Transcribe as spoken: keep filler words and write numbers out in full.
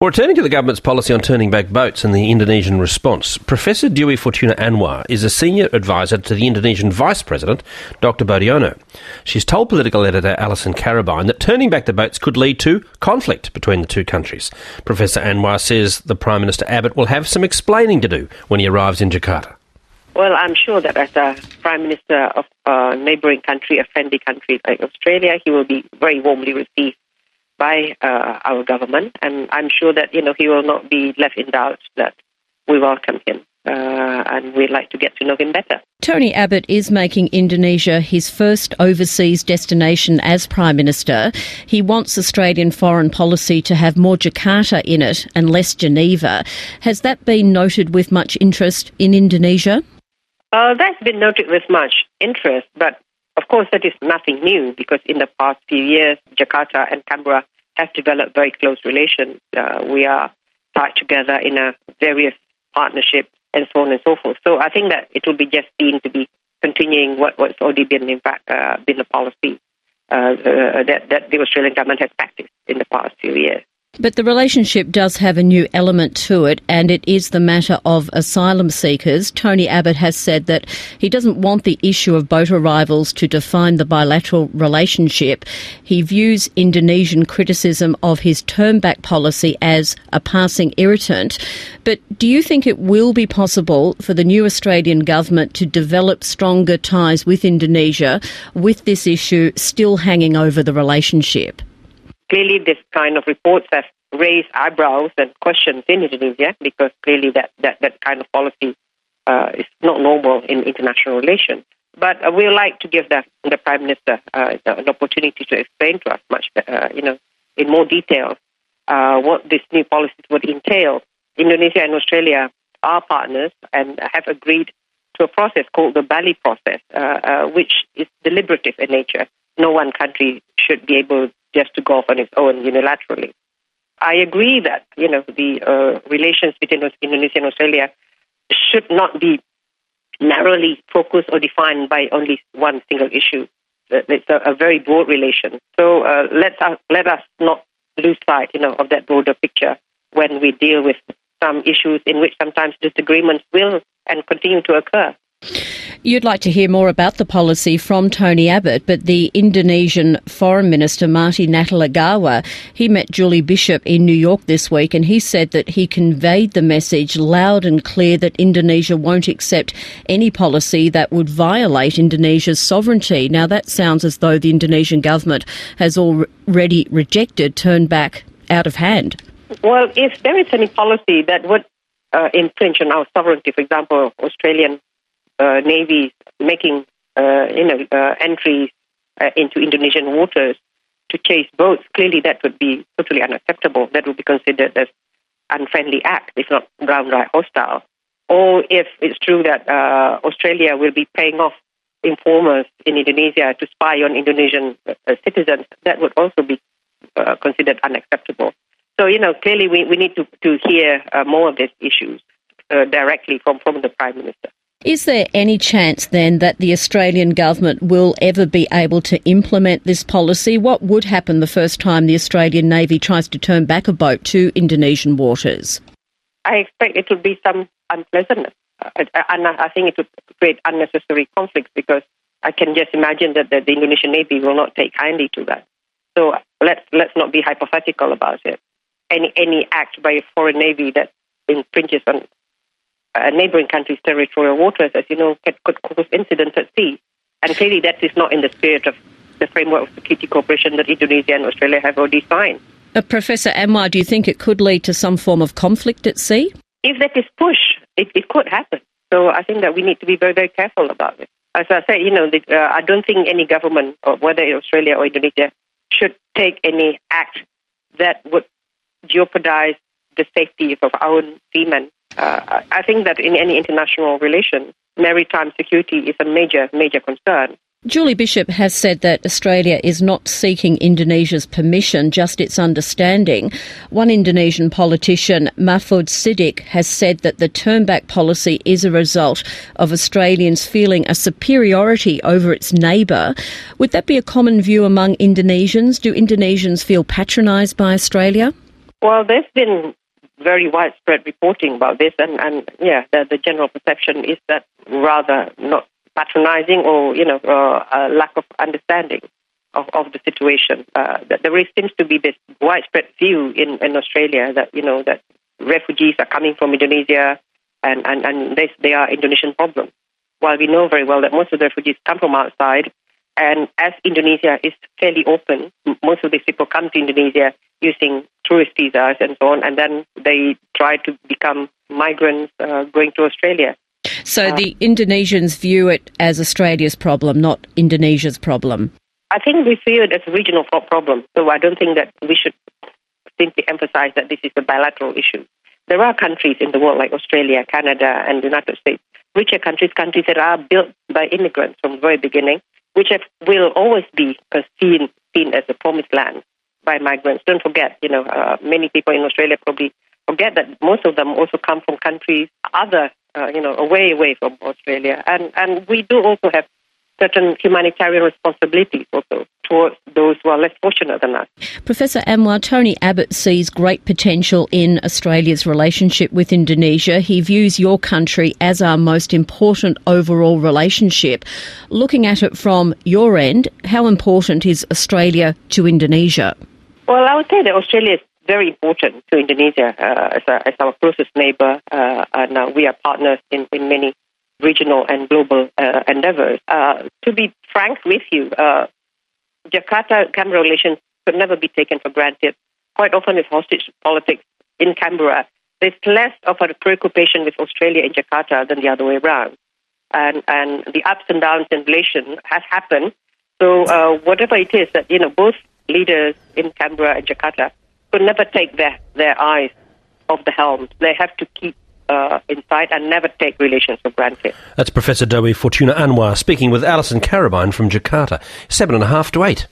Well, returning to the government's policy on turning back boats and the Indonesian response, Professor Dewi Fortuna Anwar is a senior advisor to the Indonesian Vice President, Doctor Budiono. She's told political editor Alison Carabine that turning back the boats could lead to conflict between the two countries. Professor Anwar says the Prime Minister Abbott will have some explaining to do when he arrives in Jakarta. Well, I'm sure that as a Prime Minister of a neighbouring country, a friendly country like Australia, he will be very warmly received by uh, our government, and I'm sure that, you know, he will not be left in doubt that we welcome him uh, and we'd like to get to know him better. Tony Abbott is making Indonesia his first overseas destination as Prime Minister. He wants Australian foreign policy to have more Jakarta in it and less Geneva. Has that been noted with much interest in Indonesia? Uh, that's been noted with much interest, but of course that is nothing new because in the past few years, Jakarta and Canberra have developed very close relations. Uh, we are tied together in a various partnerships and so on and so forth. So I think that it will be just seen to be continuing what, what's already been, in fact, uh, been a policy uh, uh, that, that the Australian government has practiced in the past few years. But the relationship does have a new element to it, and it is the matter of asylum seekers. Tony Abbott has said that he doesn't want the issue of boat arrivals to define the bilateral relationship. He views Indonesian criticism of his turn-back policy as a passing irritant. But do you think it will be possible for the new Australian government to develop stronger ties with Indonesia with this issue still hanging over the relationship? Clearly, this kind of reports have raised eyebrows and questions in Indonesia because clearly that, that, that kind of policy uh, is not normal in international relations. But uh, we would like to give the, the Prime Minister uh, an opportunity to explain to us much, uh, you know, in more detail uh, what this new policies would entail. Indonesia and Australia are partners and have agreed to a process called the Bali process, uh, uh, which is deliberative in nature. No one country should be able just to go off on its own unilaterally. I agree that, you know, the uh, relations between Indonesia and Australia should not be narrowly focused or defined by only one single issue. It's a, a very broad relation. So uh, let us let us not lose sight, you know, of that broader picture when we deal with some issues in which sometimes disagreements will and continue to occur. You'd like to hear more about the policy from Tony Abbott, but the Indonesian Foreign Minister, Marty Natalegawa, he met Julie Bishop in New York this week, and he said that he conveyed the message loud and clear that Indonesia won't accept any policy that would violate Indonesia's sovereignty. Now, that sounds as though the Indonesian government has already rejected turn back out of hand. Well, if there is any policy that would uh, infringe on our sovereignty, for example, Australian Uh, navies making uh, you know uh, entries uh, into Indonesian waters to chase boats, clearly that would be totally unacceptable. That would be considered as unfriendly act, if not downright hostile. Or if it's true that uh, Australia will be paying off informers in Indonesia to spy on Indonesian uh, citizens, that would also be uh, considered unacceptable. So, you know, clearly we, we need to, to hear uh, more of these issues uh, directly from, from the Prime Minister. Is there any chance then that the Australian government will ever be able to implement this policy? What would happen the first time the Australian Navy tries to turn back a boat to Indonesian waters? I expect it would be some unpleasantness. Uh, and I think it would create unnecessary conflicts because I can just imagine that the, the Indonesian Navy will not take kindly to that. So let's let's not be hypothetical about it. Any any act by a foreign navy that infringes on a neighbouring country's territorial waters, as you know, could, could cause incidents at sea. And clearly that is not in the spirit of the framework of security cooperation that Indonesia and Australia have already signed. Uh, Professor Anwar, do you think it could lead to some form of conflict at sea? If that is pushed, it, it could happen. So I think that we need to be very, very careful about it. As I said, you know, the, uh, I don't think any government, or whether Australia or Indonesia, should take any act that would jeopardize the safety of our own seamen. Uh, I think that in any international relation, maritime security is a major, major concern. Julie Bishop has said that Australia is not seeking Indonesia's permission, just its understanding. One Indonesian politician, Mahfud Siddiq, has said that the turn-back policy is a result of Australians feeling a superiority over its neighbour. Would that be a common view among Indonesians? Do Indonesians feel patronised by Australia? Well, there's been very widespread reporting about this, and, and yeah, the, the general perception is that rather not patronizing or, you know, uh, a lack of understanding of, of the situation. Uh, that there is, seems to be this widespread view in, in Australia that, you know, that refugees are coming from Indonesia and, and, and they, they are Indonesian problems. While we know very well that most of the refugees come from outside, and as Indonesia is fairly open, most of these people come to Indonesia using tourist visas and so on, and then they try to become migrants uh, going to Australia. So uh, the Indonesians view it as Australia's problem, not Indonesia's problem? I think we see it as a regional problem, so I don't think that we should simply emphasize that this is a bilateral issue. There are countries in the world like Australia, Canada, and the United States, richer countries, countries that are built by immigrants from the very beginning, which have, will always be uh, seen, seen as a promised land by migrants. Don't forget, you know, uh, many people in Australia probably forget that most of them also come from countries other, uh, you know, away, away from Australia. And, and we do also have certain humanitarian responsibilities also towards those who are less fortunate than us. Professor Anwar, Tony Abbott sees great potential in Australia's relationship with Indonesia. He views your country as our most important overall relationship. Looking at it from your end, how important is Australia to Indonesia? Well, I would say that Australia is very important to Indonesia uh, as, a, as our closest neighbour, uh, and uh, we are partners in, in many regional and global uh, endeavours. Uh, to be frank with you, uh, Jakarta-Canberra relations could never be taken for granted. Quite often with hostage politics in Canberra, there's less of a preoccupation with Australia in Jakarta than the other way around. And, and the ups and downs in relation has happened. So uh, whatever it is that, you know, both leaders in Canberra and Jakarta could never take their, their eyes off the helm. They have to keep Uh, inside and never take relations for granted. That's Professor Dewi Fortuna Anwar speaking with Alison Carabine from Jakarta. Seven and a half to eight.